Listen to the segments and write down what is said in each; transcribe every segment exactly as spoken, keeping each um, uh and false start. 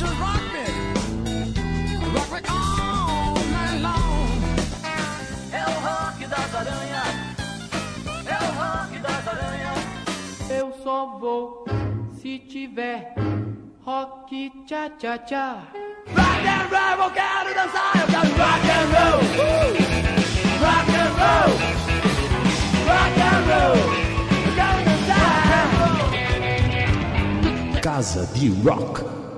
Só vou se tiver rock, tcha tcha tcha. Rock and roll, eu quero dançar, eu quero rock and roll. Uh! Rock and roll, rock and roll, eu quero dançar. Casa de Rock.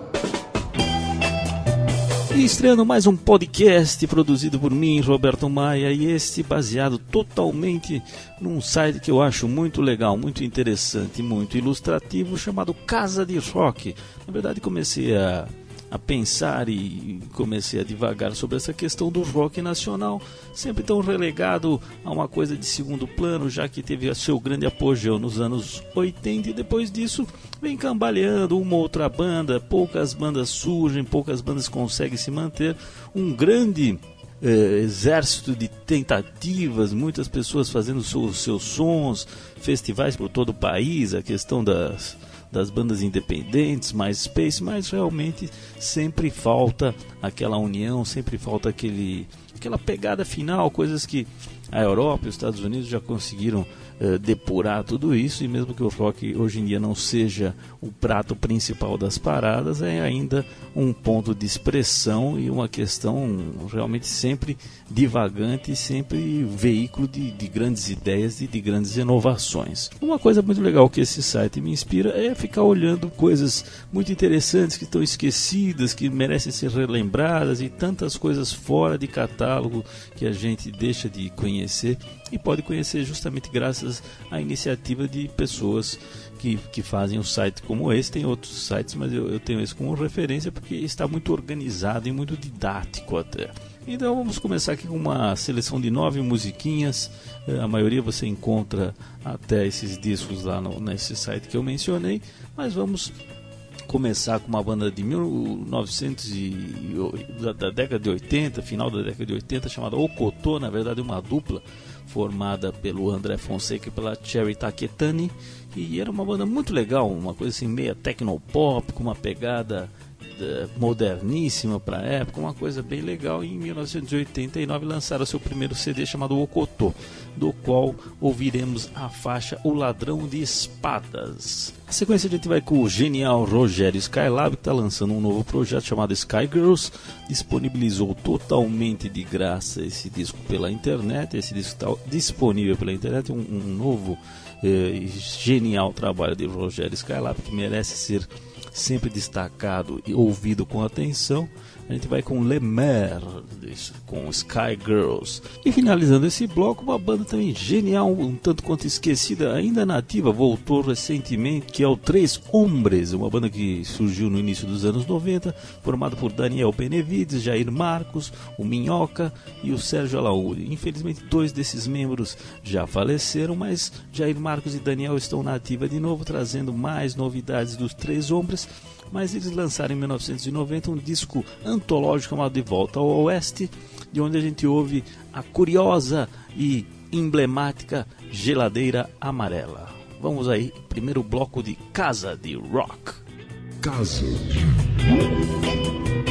E estreando mais um podcast produzido por mim, Roberto Maia, e este baseado totalmente num site que eu acho muito legal, muito interessante, muito ilustrativo, chamado Casa de Rock. Na verdade, comecei a, a pensar e comecei a divagar sobre essa questão do rock nacional, sempre tão relegado a uma coisa de segundo plano, já que teve seu grande apogeu nos anos oitenta, e depois disso vem cambaleando uma outra banda, poucas bandas surgem, poucas bandas conseguem se manter, um grande eh, exército de tentativas, muitas pessoas fazendo seus, seus sons, festivais por todo o país, a questão das, das bandas independentes, MySpace, mas realmente sempre falta aquela união, sempre falta aquele, aquela pegada final, coisas que a Europa e os Estados Unidos já conseguiram uh, depurar tudo isso, e mesmo que o rock hoje em dia não seja o prato principal das paradas, é ainda um ponto de expressão e uma questão realmente sempre divagante, sempre veículo de, de grandes ideias e de grandes inovações. Uma coisa muito legal que esse site me inspira é ficar olhando coisas muito interessantes que estão esquecidas, que merecem ser relembradas, e tantas coisas fora de catálogo que a gente deixa de conhecer e pode conhecer justamente graças à iniciativa de pessoas que, que fazem um site como esse. Tem outros sites, mas eu, eu tenho esse como referência porque está muito organizado e muito didático até. Então vamos começar aqui com uma seleção de nove musiquinhas. A maioria você encontra até esses discos lá no, nesse site que eu mencionei, mas vamos começar com uma banda de mil e novecentos e, da, da década de oitenta, final da década de oitenta, chamada Okotô, na verdade uma dupla formada pelo André Fonseca e pela Cherry Taketani, e era uma banda muito legal, uma coisa assim meia tecnopop, com uma pegada moderníssima para a época, uma coisa bem legal. E em mil novecentos e oitenta e nove lançaram seu primeiro C D chamado Okotô, do qual ouviremos a faixa O Ladrão de Espadas. A sequência a gente vai com o genial Rogério Skylab, que está lançando um novo projeto chamado Sky Girls. Disponibilizou totalmente de graça esse disco pela internet. Esse disco está disponível pela internet, um, um novo eh, genial trabalho de Rogério Skylab, que merece ser sempre destacado e ouvido com atenção. A gente vai com Le Maire, com Sky Girls. E finalizando esse bloco, uma banda também genial, um tanto quanto esquecida, ainda nativa, voltou recentemente, que é o Três Hombres, uma banda que surgiu no início dos anos noventa, formada por Daniel Benevides, Jair Marcos, o Minhoca e o Sérgio Alaúde. Infelizmente dois desses membros já faleceram, mas Jair Marcos e Daniel estão na ativa de novo, trazendo mais novidades dos Três Hombres. Mas eles lançaram em mil novecentos e noventa um disco antológico chamado De Volta ao Oeste, de onde a gente ouve a curiosa e emblemática Geladeira Amarela. Vamos aí, primeiro bloco de Casa de Rock. Casa de Rock.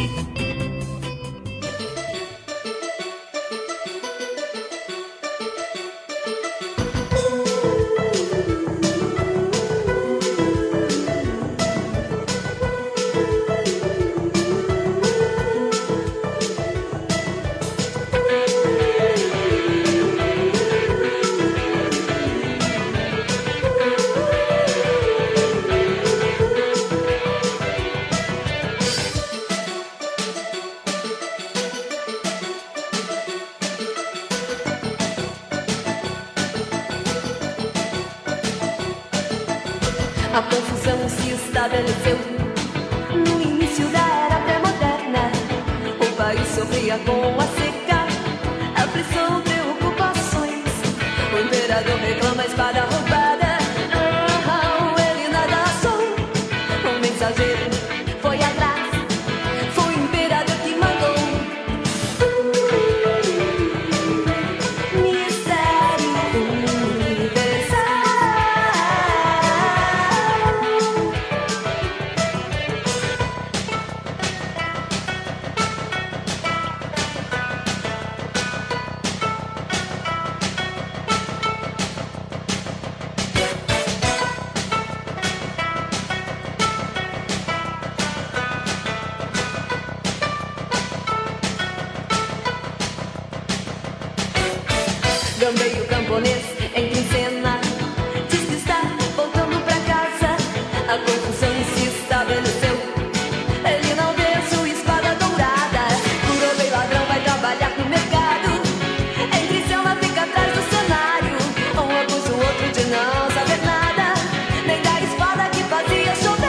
A confusão se estabeleceu no início da era pré-moderna. O país sofria com a seca, aflição, preocupações. O imperador reclama a espada roubada. Oh, ele nada achou. O mensageiro foi atrás, foi o imperador que mandou. Mistério universal. gambeio camponês entra em cena. Diz que está voltando pra casa. A confusão se estabeleceu. Ele não vê sua espada dourada. Curobeio ladrão vai trabalhar no mercado. Entre cena fica atrás do cenário. Um acusa o outro de não saber nada, nem da espada que fazia chover.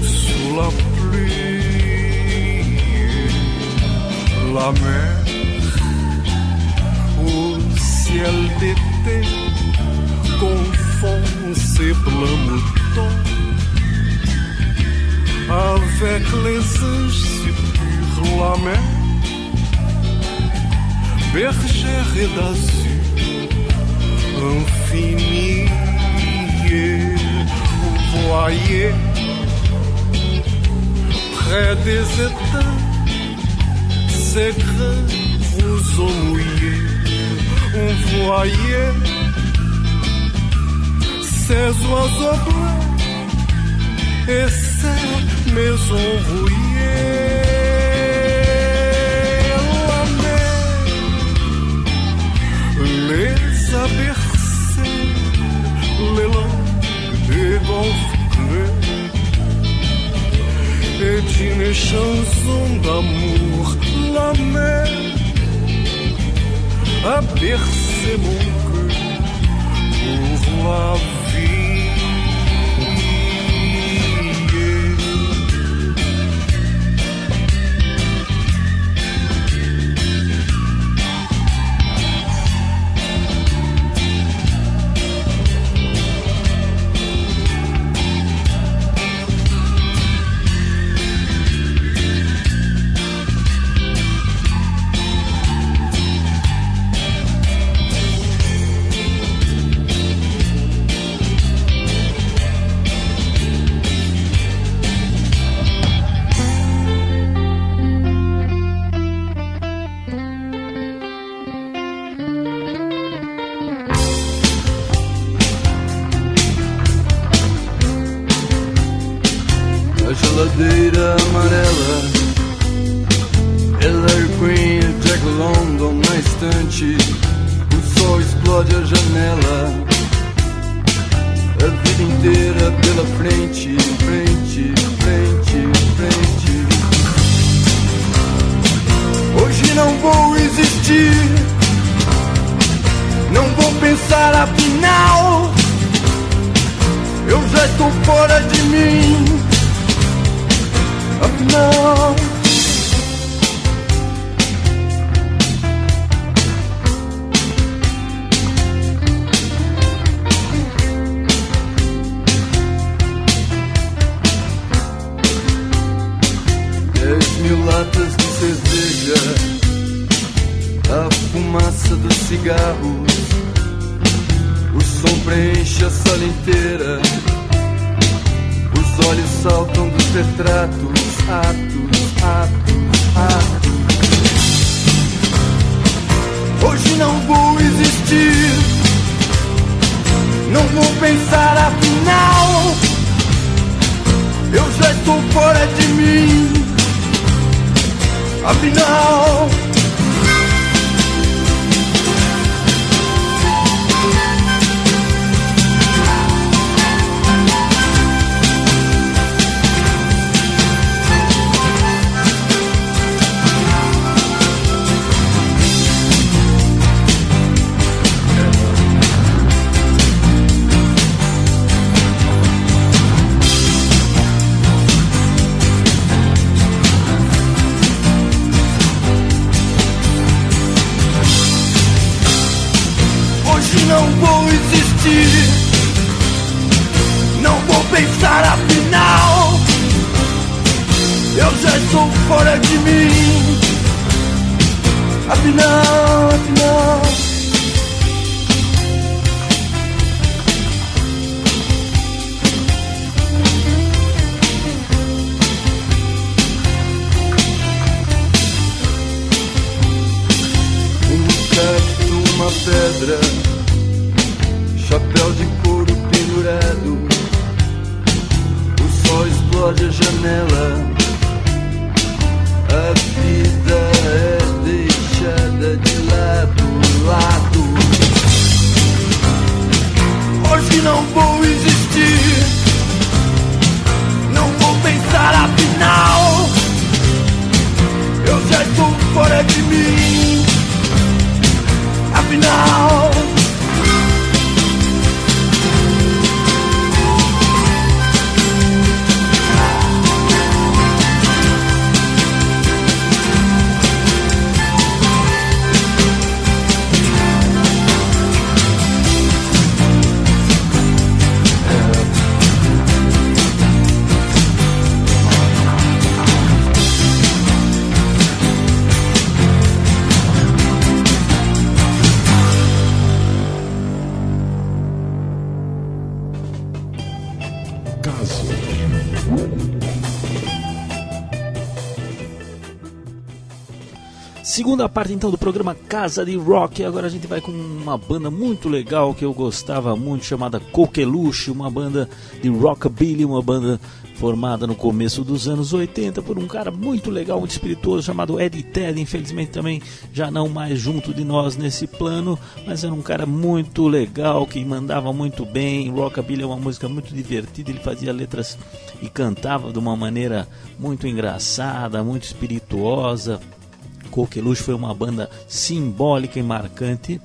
sous la pluie, la mer au ciel d'été confond ses blancs moutons avec les anges si purs, la mer bergère et d'azur infini. Vous voyez près des étangs ces grands roseaux mouillés. Vous voyez ces oiseaux blancs et ces maisons rouillées. La mer les a bercés, les langues des golfes bleus et d'une chanson d'amour. La mer a bercé mon cœur pour la vie. Geladeira amarela, ela é Queen, Jack London na estante. O sol explode a janela, a vida inteira pela frente, frente, frente, frente. Hoje não vou existir, não vou pensar afinal. Eu já estou fora de mim. Afinal, dez mil latas de cerveja, a fumaça dos cigarros, o som preenche a sala inteira. Os olhos saltam dos retratos, atos, atos, atos. Hoje não vou existir, não vou pensar afinal. Eu já estou fora de mim, afinal. Não vou existir, não vou pensar afinal. Eu já estou fora de mim, afinal, afinal. Um teto, uma pedra, chapéu de couro pendurado, o sol explode a janela, a vida é deixada de lado, lado. Hoje não vou existir, não vou pensar afinal. Eu já estou fora de mim, afinal. Segunda parte então do programa Casa de Rock. Agora a gente vai com uma banda muito legal que eu gostava muito, chamada Coqueluche, uma banda de rockabilly, uma banda formada no começo dos anos oitenta por um cara muito legal, muito espirituoso, chamado Eddie Ted. Infelizmente também já não mais junto de nós nesse plano, mas era um cara muito legal, que mandava muito bem. Rockabilly é uma música muito divertida, ele fazia letras e cantava de uma maneira muito engraçada, muito espirituosa. Coqueluche foi uma banda simbólica e marcante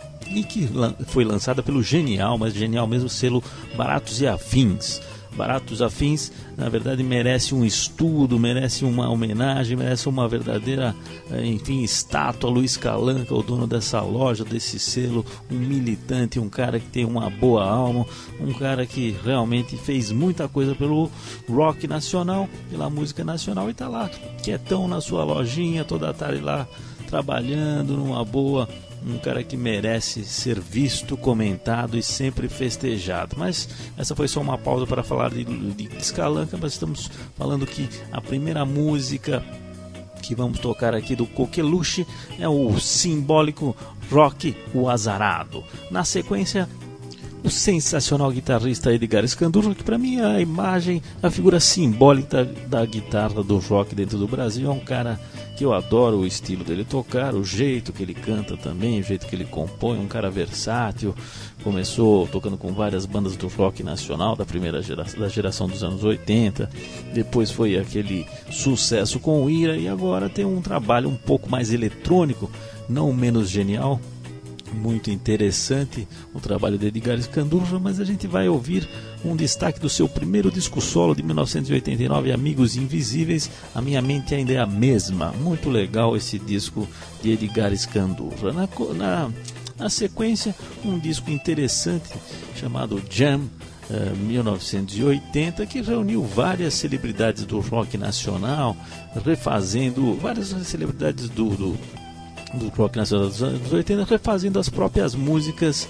e que foi lançada pelo genial, mas genial mesmo, selo Baratos e Afins. Baratos Afins, na verdade, merece um estudo, merece uma homenagem, merece uma verdadeira, enfim, estátua. Luiz Calanca, o dono dessa loja, desse selo, um militante, um cara que tem uma boa alma, um cara que realmente fez muita coisa pelo rock nacional, pela música nacional, e está lá, quietão na sua lojinha, toda tarde lá, trabalhando numa boa. Um cara que merece ser visto, comentado e sempre festejado. Mas essa foi só uma pausa para falar de, de Calanca, mas estamos falando que a primeira música que vamos tocar aqui do Coqueluche é o simbólico Rock o Azarado. Na sequência, o sensacional guitarrista Edgar Scandurra, que para mim é a imagem, a figura simbólica da, da guitarra do rock dentro do Brasil. É um cara que eu adoro o estilo dele tocar, o jeito que ele canta também, o jeito que ele compõe, um cara versátil. Começou tocando com várias bandas do rock nacional da primeira geração, da geração dos anos oitenta, depois foi aquele sucesso com o Ira, e agora tem um trabalho um pouco mais eletrônico, não menos genial. Muito interessante o trabalho de Edgar Scandurra, mas a gente vai ouvir um destaque do seu primeiro disco solo de mil novecentos e oitenta e nove, Amigos Invisíveis, A Minha Mente Ainda é a Mesma. Muito legal esse disco de Edgar Scandurra. Na, na, na sequência, um disco interessante chamado Jam, Uh, mil novecentos e oitenta, que reuniu várias celebridades do rock nacional, refazendo várias celebridades do, do do rock nacional dos anos oitenta, refazendo as próprias músicas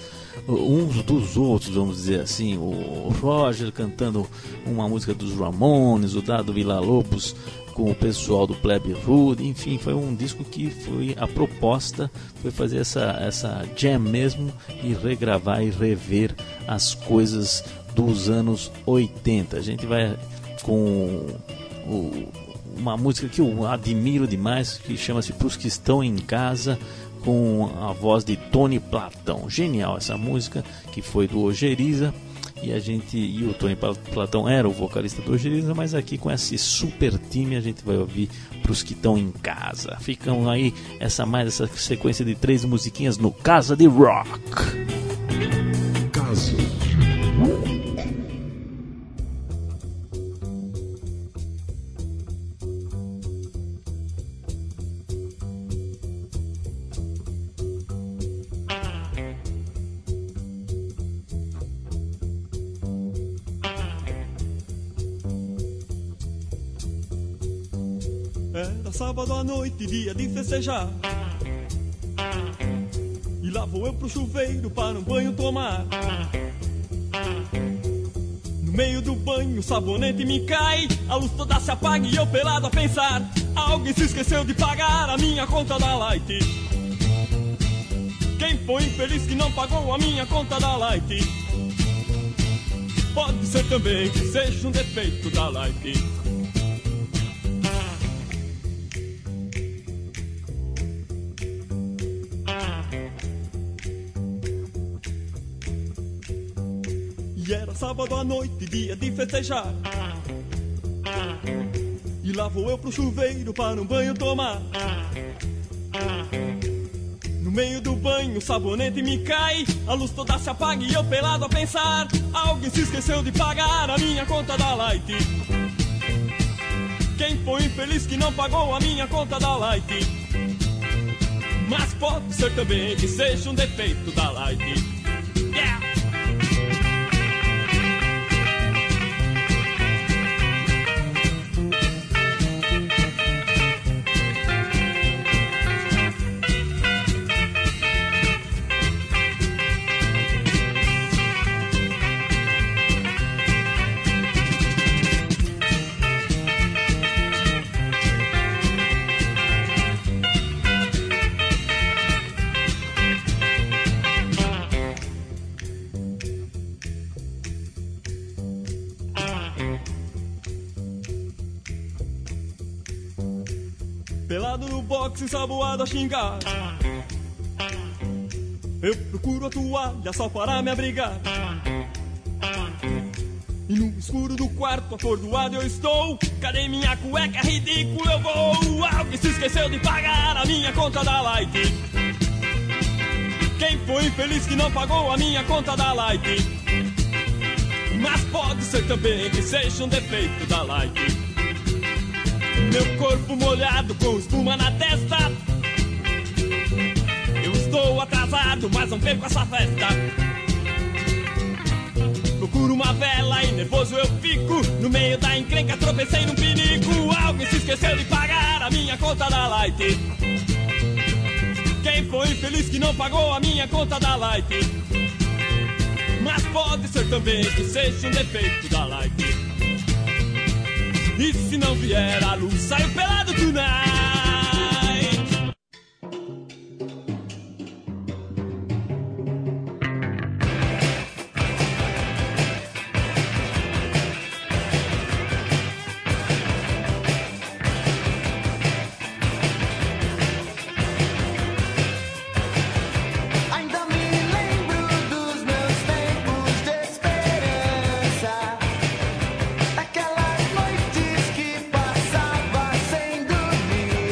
uns dos outros, vamos dizer assim. O Roger cantando uma música dos Ramones, o Dado Villa-Lobos com o pessoal do Plebe Rude. Enfim, foi um disco que foi a proposta, foi fazer essa, essa jam mesmo e regravar e rever as coisas dos anos oitenta. A gente vai com o uma música que eu admiro demais, que chama-se Pros Que Estão em Casa, com a voz de Tony Platão. Genial essa música, que foi do Ojeriza, e a gente e o Tony Platão era o vocalista do Ojeriza, mas aqui com esse super time a gente vai ouvir Pros Que Estão em Casa. Ficam aí essa mais essa sequência de três musiquinhas no Casa de Rock. Caso. Era sábado à noite, dia de festejar, e lá vou eu pro chuveiro para um banho tomar. No meio do banho o sabonete me cai, a luz toda se apaga e eu pelado a pensar: alguém se esqueceu de pagar a minha conta da Light. Quem foi infeliz que não pagou a minha conta da Light? Pode ser também que seja um defeito da Light. E era sábado à noite, dia de festejar, e lá vou eu pro chuveiro para um banho tomar. No meio do banho o sabonete me cai, a luz toda se apaga e eu pelado a pensar: alguém se esqueceu de pagar a minha conta da Light. Quem foi infeliz que não pagou a minha conta da Light? Mas pode ser também que seja um defeito da Light. Yeah! pelado no boxe, ensaboado a xingar. Eu procuro a toalha só para me abrigar. E no escuro do quarto, atordoado eu estou. Cadê minha cueca? É ridículo, eu vou. Alguém se esqueceu de pagar a minha conta da Light. Quem foi infeliz que não pagou a minha conta da Light? Mas pode ser também que seja um defeito da Light. Meu corpo molhado com espuma na testa. Eu estou atrasado, mas não perco essa festa. Procuro uma vela e nervoso eu fico. No meio da encrenca tropecei num pinico. Alguém se esqueceu de pagar a minha conta da Light. Quem foi infeliz que não pagou a minha conta da Light? Mas pode ser também que seja um defeito da Light. E se não vier a luz, saio pelado tonight. Aquelas noites que passava sem dormir.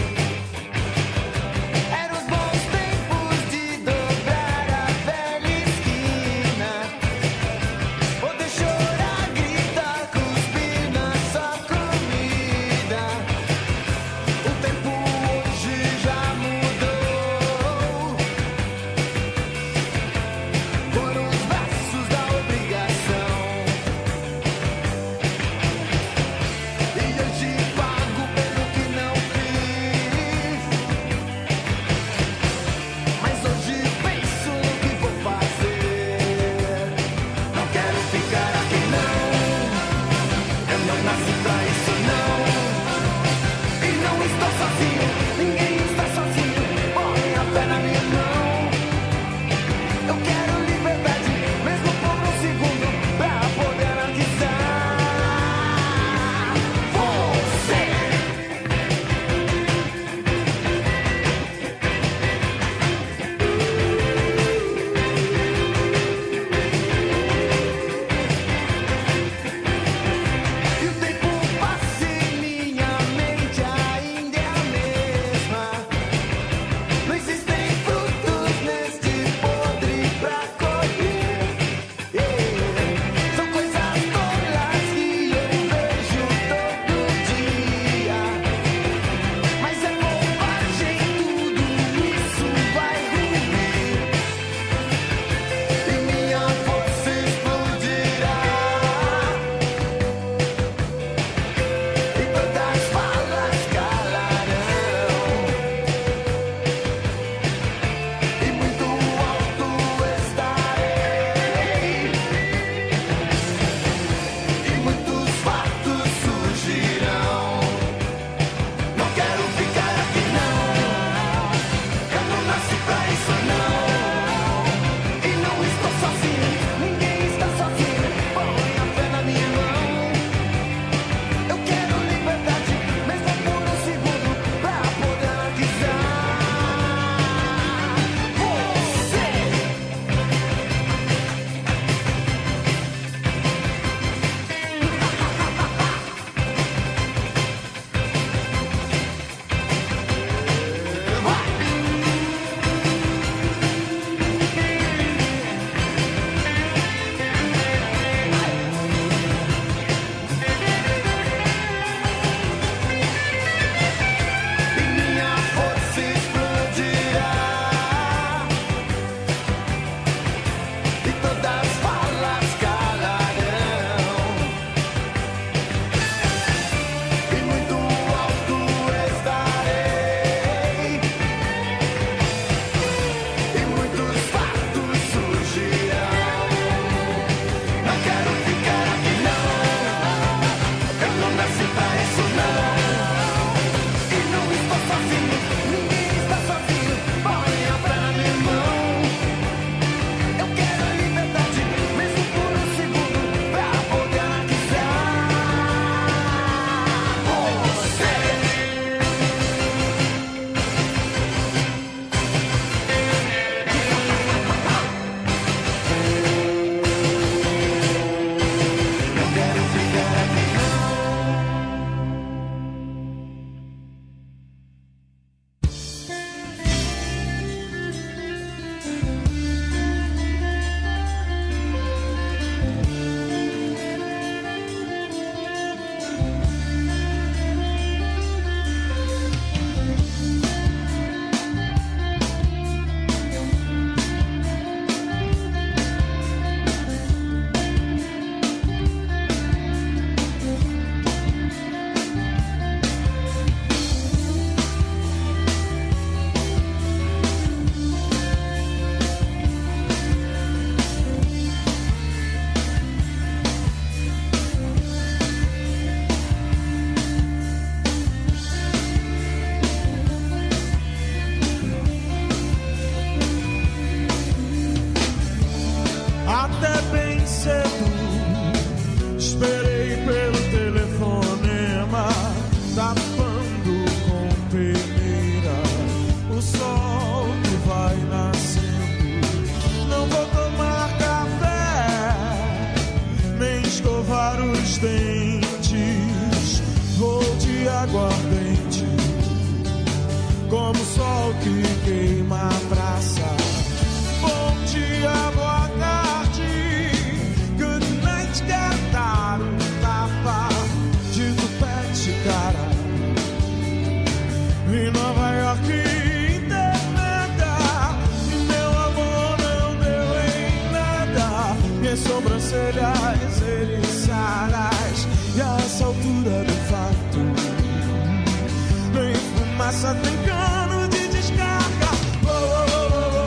dentes, vou de aguardente, como o sol que queima a praça. Bom dia, boa tarde, good night, quero dar um tapa de tupete, cara. Em Nova York internada, e meu amor não deu em nada. Minhas sobrancelhas eriçadas, e a essa altura do fato, nem fumaça tem cano de descarga. Oh, oh, oh, oh, oh,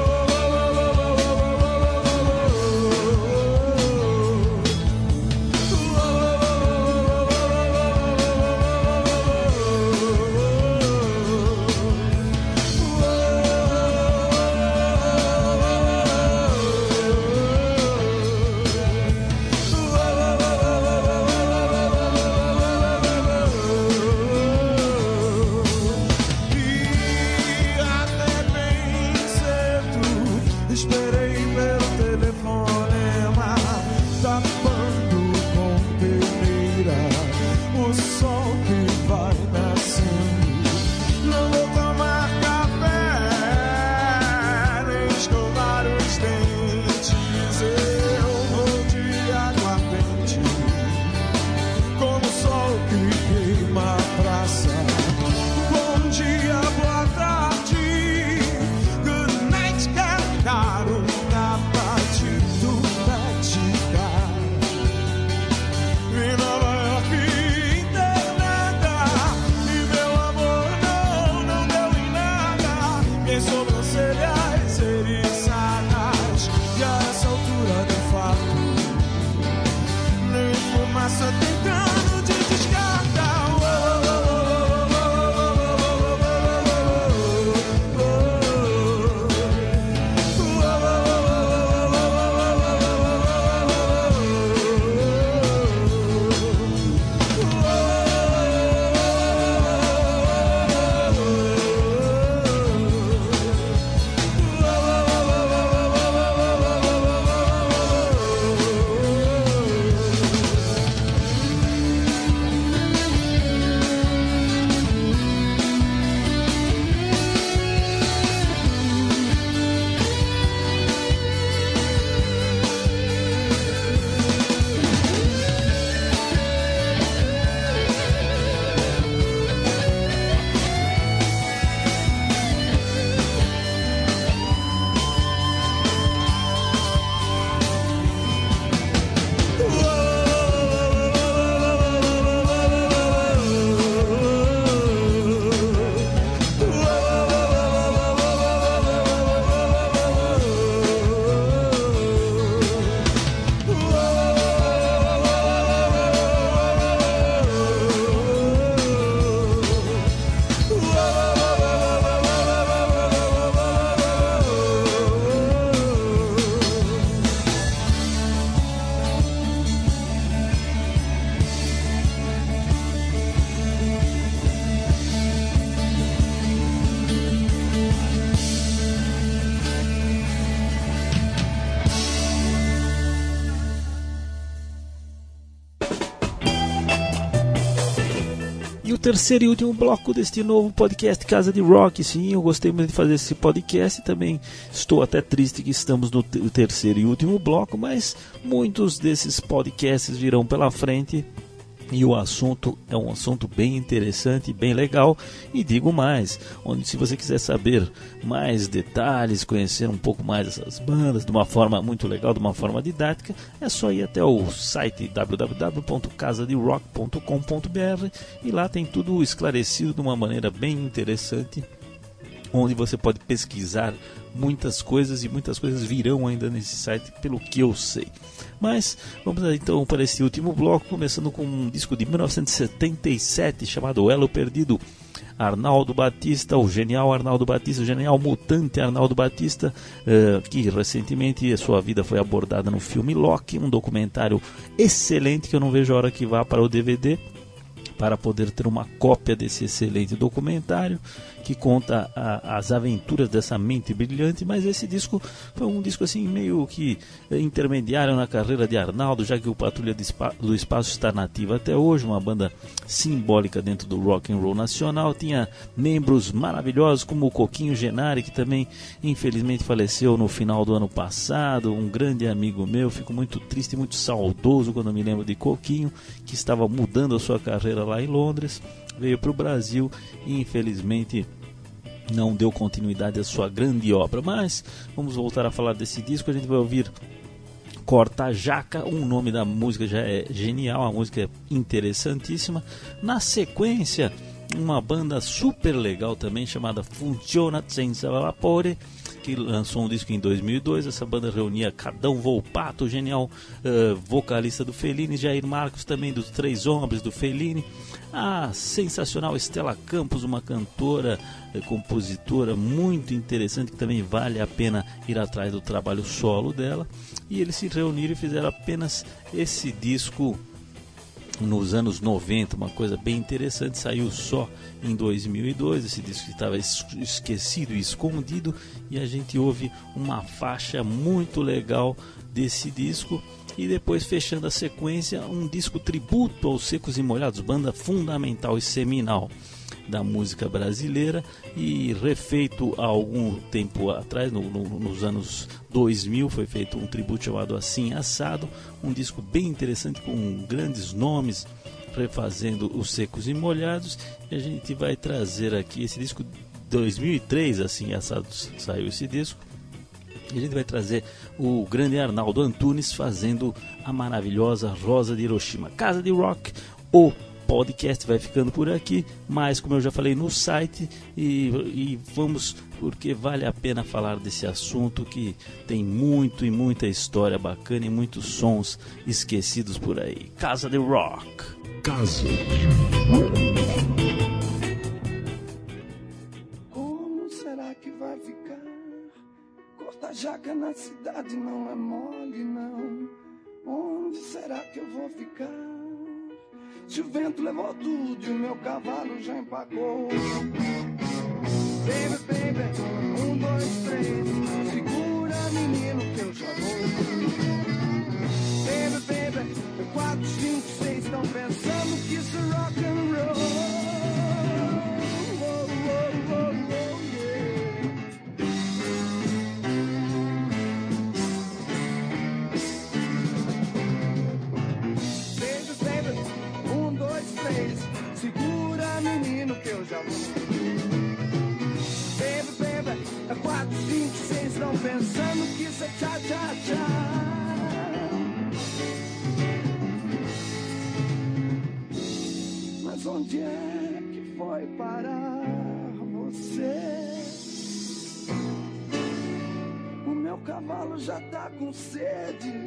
terceiro e último bloco deste novo podcast Casa de Rock. Sim, eu gostei muito de fazer esse podcast e também estou até triste que estamos no terceiro e último bloco, mas muitos desses podcasts virão pela frente e o assunto é um assunto bem interessante, bem legal, e digo mais, onde se você quiser saber mais detalhes, conhecer um pouco mais dessas bandas de uma forma muito legal, de uma forma didática, é só ir até o site w w w ponto casa de rock ponto com ponto b r e lá tem tudo esclarecido de uma maneira bem interessante, onde você pode pesquisar muitas coisas e muitas coisas virão ainda nesse site, pelo que eu sei. Mas vamos então para esse último bloco, começando com um disco de mil novecentos e setenta e sete chamado Elo Perdido. Arnaldo Batista, o genial Arnaldo Batista, o genial mutante Arnaldo Batista, uh, que recentemente a sua vida foi abordada no filme Loki, um documentário excelente que eu não vejo a hora que vá para o D V D. para poder ter uma cópia desse excelente documentário que conta a, as aventuras dessa mente brilhante. Mas esse disco foi um disco assim meio que intermediário na carreira de Arnaldo, já que o Patrulha do Espaço está nativa até hoje, uma banda simbólica dentro do rock and roll nacional. Tinha membros maravilhosos como o Coquinho Genari, que também infelizmente faleceu no final do ano passado, um grande amigo meu. Fico muito triste e muito saudoso quando me lembro de Coquinho, que estava mudando a sua carreira lá em Londres, veio para o Brasil e infelizmente não deu continuidade à sua grande obra. Mas vamos voltar a falar desse disco. A gente vai ouvir Corta Jaca, o nome da música já é genial, a música é interessantíssima. Na sequência, uma banda super legal também chamada Funziona Senza Vapore, que lançou um disco em dois mil e dois. Essa banda reunia Cadão Volpato, o genial uh, vocalista do Fellini, Jair Marcos também dos Três Homens do Fellini, a sensacional Estela Campos, uma cantora, uh, compositora muito interessante, que também vale a pena ir atrás do trabalho solo dela. E eles se reuniram e fizeram apenas esse disco nos anos noventa, uma coisa bem interessante. Saiu só em dois mil e dois, esse disco estava esquecido e escondido, e a gente ouve uma faixa muito legal desse disco. E depois, fechando a sequência, um disco tributo aos Secos e Molhados, banda fundamental e seminal da música brasileira, e refeito há algum tempo atrás, no, no, nos anos dois mil, foi feito um tributo chamado Assim Assado, um disco bem interessante com grandes nomes refazendo os Secos e Molhados. E a gente vai trazer aqui esse disco dois mil e três, Assim Assado saiu esse disco, e a gente vai trazer o grande Arnaldo Antunes fazendo a maravilhosa Rosa de Hiroshima. Casa de Rock, o podcast vai ficando por aqui, mas como eu já falei no site, e, e vamos, porque vale a pena falar desse assunto que tem muito e muita história bacana e muitos sons esquecidos por aí. Casa de Rock. Casa. Como será que vai ficar? Corta jaca na cidade não é mole, não. Onde será que eu vou ficar? Se o vento levou tudo e o meu cavalo já empacou. Baby, baby, um, dois, três, segura menino que eu já vou. Baby, baby, quatro, cinco, seis, estão pensando que isso é rock and roll. Oh, oh, oh, oh, yeah. Baby, baby, um, dois, três, segura menino que eu já vou. Baby, baby, é quatro, cinco, seis, estão pensando que isso é tchá, tchá, tchá. Mas onde é que foi parar você? O meu cavalo já tá com sede.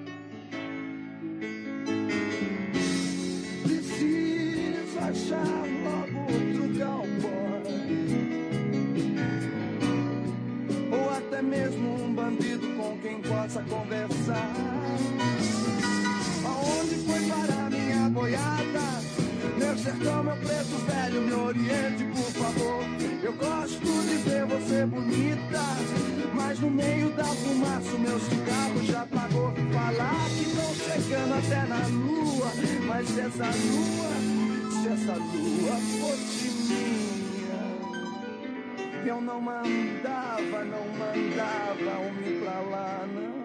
Preciso achar logo outro cowboy, ou até mesmo um bandido com quem possa conversar. Aonde foi parar minha boiada? Meu sertão, meu preto velho, me oriente, por favor. Eu gosto de ver você bonita, mas no meio da fumaça o meu cigarro já apagou. Falar que estão chegando até na lua, mas se essa lua, se essa lua fosse minha, eu não mandava, não mandava homem pra lá, não.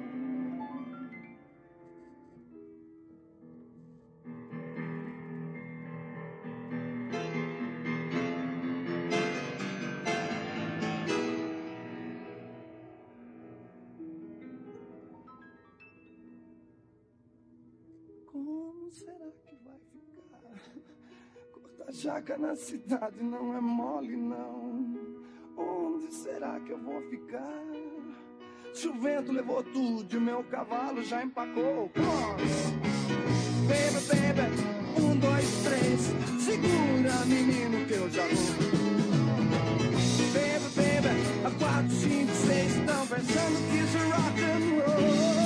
Como será que vai ficar? Cortar jaca na cidade não é mole, não. Onde será que eu vou ficar? Se o vento levou tudo e o meu cavalo já empacou. Baby, baby, um, dois, três, segura menino que eu já vou. Baby, baby, a quatro, cinco, seis, estão pensando que isso é rock and roll.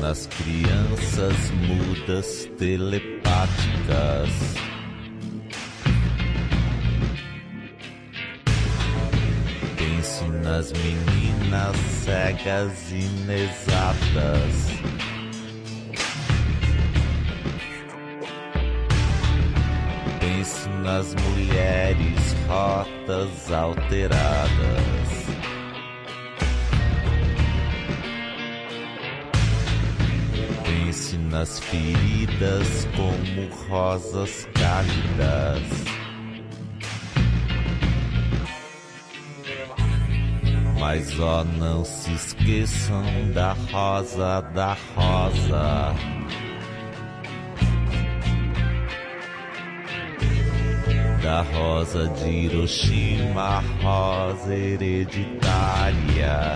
nas crianças mudas telepáticas. Pense nas meninas cegas inexatas. Pense nas mulheres rotas alteradas. Pense nas feridas como rosas cálidas. Mas ó, não se esqueçam da rosa da rosa. Da rosa de Hiroshima, rosa hereditária.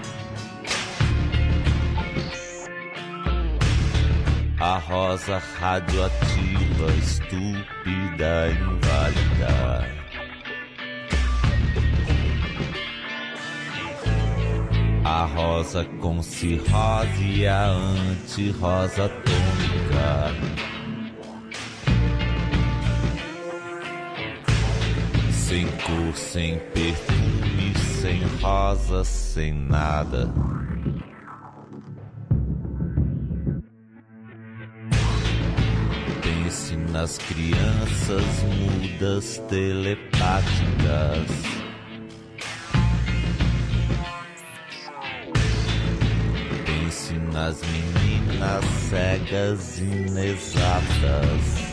A rosa radioativa, estúpida, inválida. A rosa com cirrose e a anti-rosa atômica. Sem cor, sem perfume, sem rosa, sem nada. Pense nas crianças mudas telepáticas. Pense nas meninas cegas inexatas.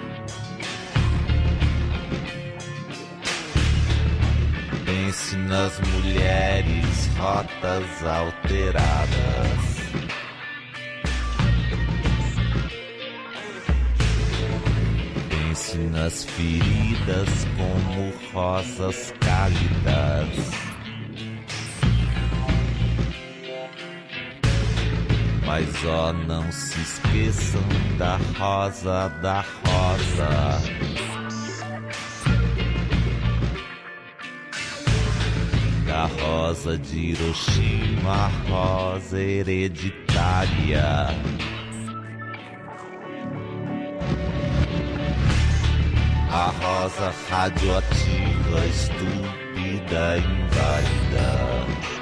Pense nas mulheres rotas alteradas. Pense nas feridas como rosas cálidas. Mas ó, não se esqueçam da rosa da rosa. Da rosa de Hiroshima, rosa hereditária. A rosa radioativa, estúpida, inválida.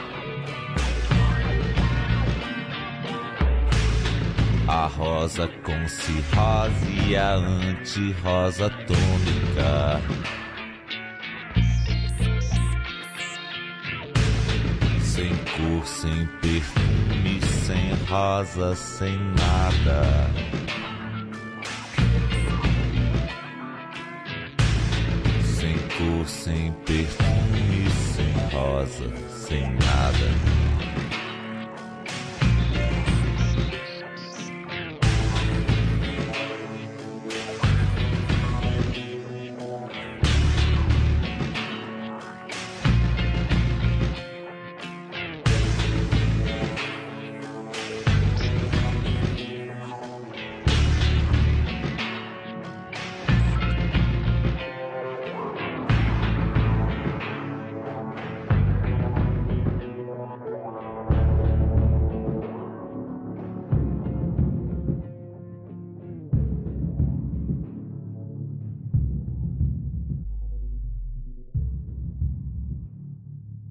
A rosa com cirrose e a anti-rosa atômica. Sem cor, sem perfume, sem rosa, sem nada. Sem cor, sem perfume, sem rosa, sem nada.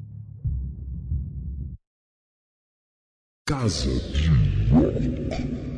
Caso de